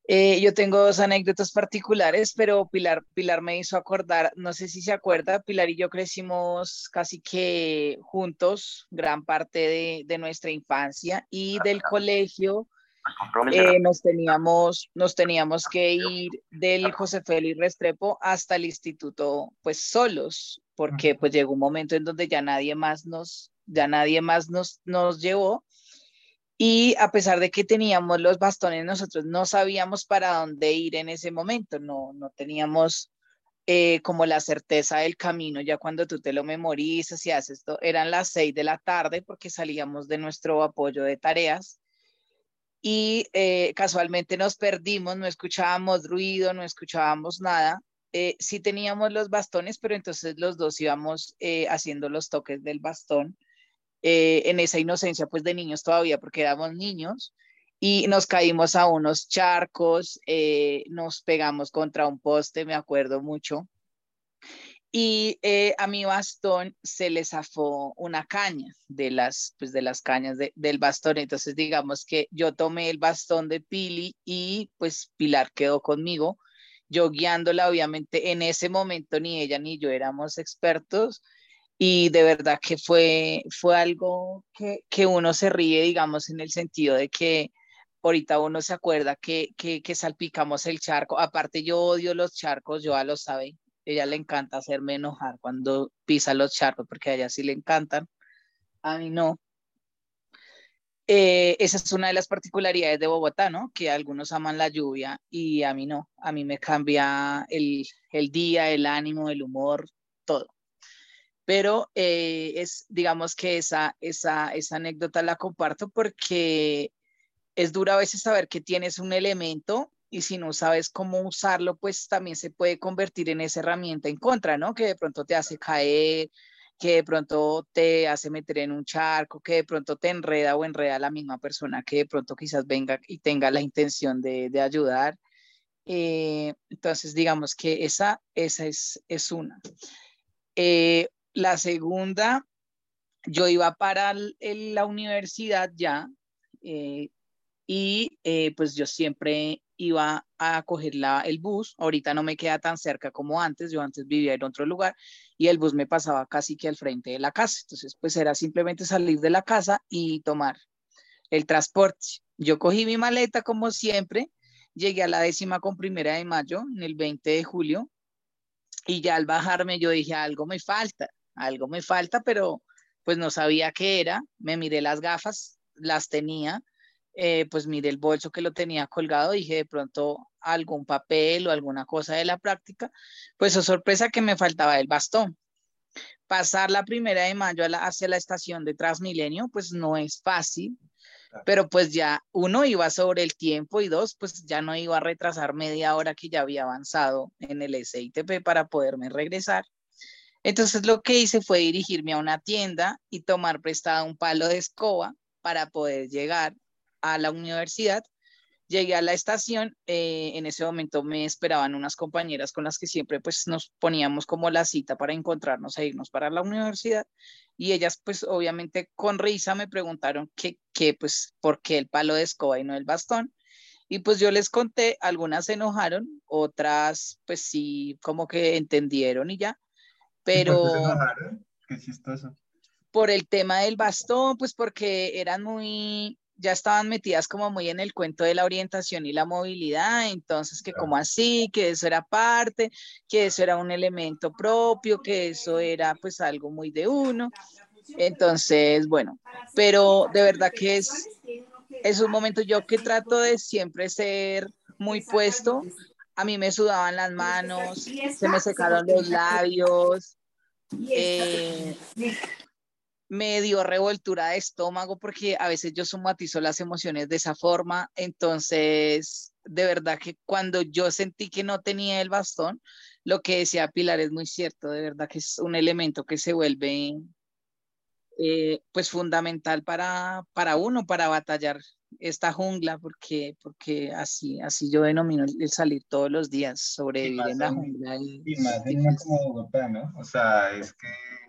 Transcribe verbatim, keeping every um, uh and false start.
Eh, yo tengo dos anécdotas particulares, pero Pilar, Pilar me hizo acordar, no sé si se acuerda, Pilar y yo crecimos casi que juntos gran parte de, de nuestra infancia y del colegio eh, nos teníamos, nos teníamos que ir del José Félix Restrepo hasta el instituto pues solos, porque pues llegó un momento en donde ya nadie más nos, ya nadie más nos, nos llevó. Y a pesar de que teníamos los bastones, nosotros no sabíamos para dónde ir en ese momento, no, no teníamos eh, como la certeza del camino, ya cuando tú te lo memorizas y haces esto, eran las seis de la tarde porque salíamos de nuestro apoyo de tareas y eh, casualmente nos perdimos, no escuchábamos ruido, no escuchábamos nada. Eh, sí teníamos los bastones, pero entonces los dos íbamos eh, haciendo los toques del bastón eh, en esa inocencia pues de niños todavía, porque éramos niños, y nos caímos a unos charcos, eh, nos pegamos contra un poste, me acuerdo mucho, y eh, a mi bastón se le zafó una caña de las, pues, de las cañas de, del bastón, entonces digamos que yo tomé el bastón de Pili y pues Pilar quedó conmigo, yo guiándola, obviamente en ese momento ni ella ni yo éramos expertos, y de verdad que fue, fue algo que, que uno se ríe, digamos, en el sentido de que ahorita uno se acuerda que, que, que salpicamos el charco. Aparte, yo odio los charcos, Joa lo sabe. Ella le encanta hacerme enojar cuando pisa los charcos, porque a ella sí le encantan. A mí no. Eh, esa es una de las particularidades de Bogotá, ¿no? Que algunos aman la lluvia y a mí no. A mí me cambia el, el día, el ánimo, el humor, todo. Pero eh, es, digamos que esa, esa, esa anécdota la comparto porque es duro a veces saber que tienes un elemento y si no sabes cómo usarlo, pues también se puede convertir en esa herramienta en contra, ¿no? Que de pronto te hace caer, que de pronto te hace meter en un charco, que de pronto te enreda o enreda a la misma persona que de pronto quizás venga y tenga la intención de, de ayudar. Eh, entonces, digamos que esa, esa es, es una. Eh, la segunda, yo iba para el- el- la universidad ya eh, y eh, pues yo siempre iba a coger la, el bus. Ahorita no me queda tan cerca como antes, yo antes vivía en otro lugar y el bus me pasaba casi que al frente de la casa. Entonces pues era simplemente salir de la casa y tomar el transporte. Yo cogí mi maleta como siempre, llegué a la décima con primera de mayo, en el veinte de julio, y ya al bajarme yo dije, algo me falta, algo me falta, pero pues no sabía qué era. Me miré las gafas, las tenía, eh, pues miré el bolso que lo tenía colgado, dije de pronto algún papel o alguna cosa de la práctica. Pues oh, sorpresa que me faltaba el bastón. Pasar la primera de mayo a la, hacia la estación de Transmilenio, pues no es fácil, pero pues ya uno iba sobre el tiempo y dos, pues ya no iba a retrasar media hora que ya había avanzado en el S I T P para poderme regresar. Entonces lo que hice fue dirigirme a una tienda y tomar prestado un palo de escoba para poder llegar a la universidad. Llegué a la estación, eh, en ese momento me esperaban unas compañeras con las que siempre pues nos poníamos como la cita para encontrarnos e irnos para la universidad y ellas pues obviamente con risa me preguntaron que, que pues por qué el palo de escoba y no el bastón y pues yo les conté, algunas se enojaron, otras pues sí como que entendieron y ya, ¿Y por qué se pero enojaron? Qué chistoso. por el tema del bastón, pues porque eran muy, ya estaban metidas como muy en el cuento de la orientación y la movilidad, entonces que como así, que eso era parte, que eso era un elemento propio, que eso era pues algo muy de uno. Entonces, bueno, pero de verdad que es, es un momento yo que trato de siempre ser muy puesto. A mí me sudaban las manos, se me secaron los labios, eh, me dio revoltura de estómago porque a veces yo somatizo las emociones de esa forma. Entonces, de verdad que cuando yo sentí que no tenía el bastón, lo que decía Pilar es muy cierto, de verdad que es un elemento que se vuelve eh, pues fundamental para, para uno, para batallar esta jungla, porque, porque así, así yo denomino el salir todos los días, Y sobrevivir más en la en, jungla y es más en una difícil. como Bogotá, ¿no? O sea, es que